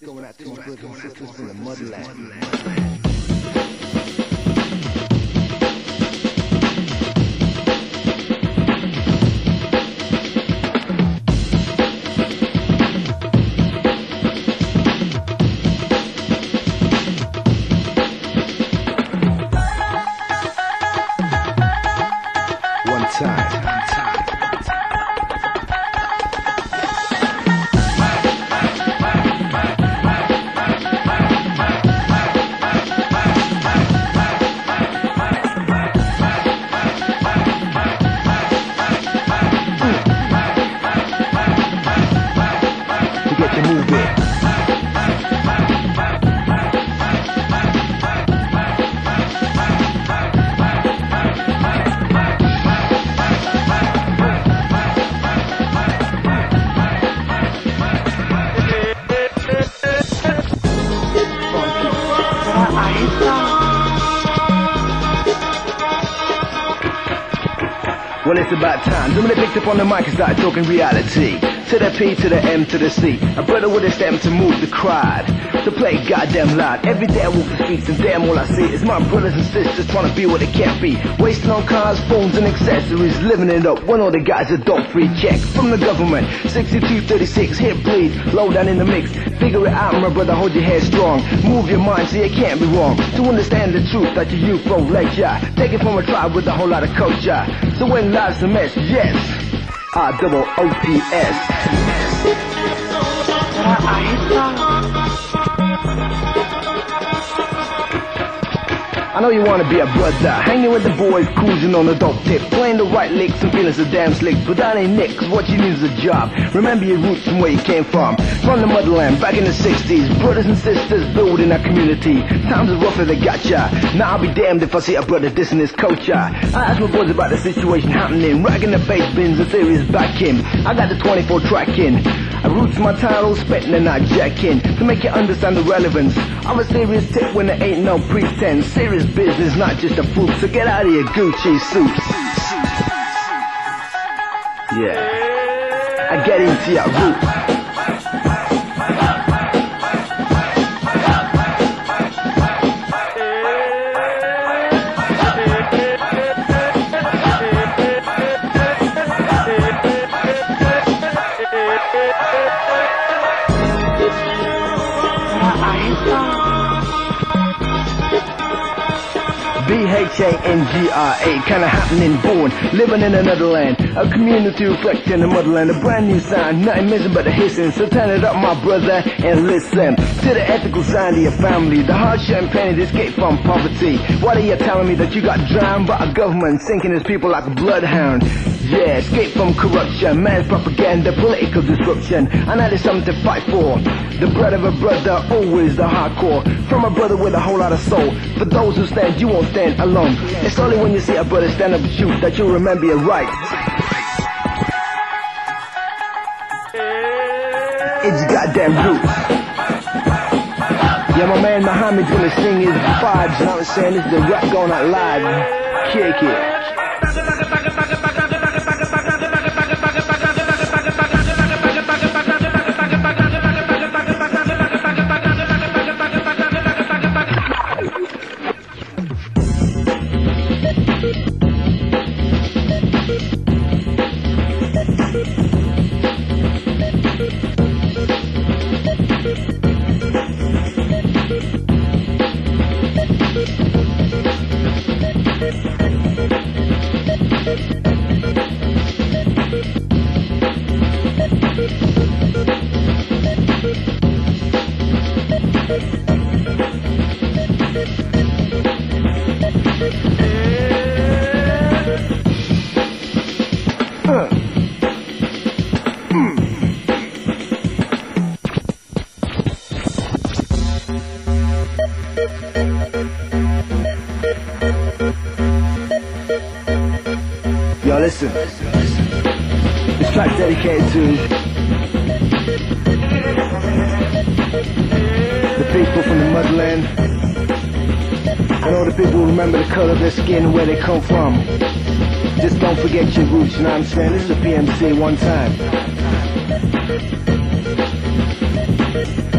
going out to my brothers and sisters from the motherland. One time. Well, it's about time. Then when they picked up on the mic and started talking reality. To the P, to the M, to the C. A brother with a stem to move the crowd. To play goddamn loud. Every day I walk the streets and damn all I see is my brothers and sisters trying to be what they can't be. Wasting on cars, phones and accessories. Living it up when all the guys are dope free. Check from the government. 6236, hit bleed. Low down in the mix. Figure it out, my brother, hold your head strong. Move your mind so you can't be wrong. To understand the truth that your youth won't lecture. Take it from a tribe with a whole lot of culture. So when life's a mess, yes, R-O-O-P-S. I know you wanna be a brother, hanging with the boys, cruising on the dope tip, playing the right licks and feeling so damn slick, but that ain't it, 'cause what you need is a job. Remember your roots and where you came from the motherland, back in the 60s, brothers and sisters building a community. Times are rougher, they gotcha. Now I'll be damned if I see a brother dissing his culture. I ask my boys about the situation happening, ragging the bass bins and serious backing. I got the 24 tracking. I roots my title, spitting and not jacking, to make you understand the relevance of a serious tip when there ain't no pretense. Serious business, not just a fluke, so get out of your Gucci suits. Yeah, I get into your roots. B-H-A-N-G-R-A, kinda happening, born, living in another land. A community reflecting the motherland, a brand new sound, nothing missing but the hissing. So turn it up, my brother, and listen to the ethical side of your family, the hardship and pain to escape from poverty. What are you telling me that you got drowned by a government sinking his people like a bloodhound? Yeah, escape from corruption, man's propaganda, political disruption. And that is something to fight for. The bread of a brother, always the hardcore. From a brother with a whole lot of soul. For those who stand, you won't stand alone. It's only when you see a brother stand up and shoot that you'll remember your rights. It's your goddamn roots. Yeah, my man Muhammad's gonna sing his vibes, you know what I'm saying? This is the rap going out live. Kick it. Yo, listen. This track's dedicated to the people from the motherland and all the people who remember the color of their skin and where they come from. Just don't forget your roots, you know what I'm saying? This is a PMC one time.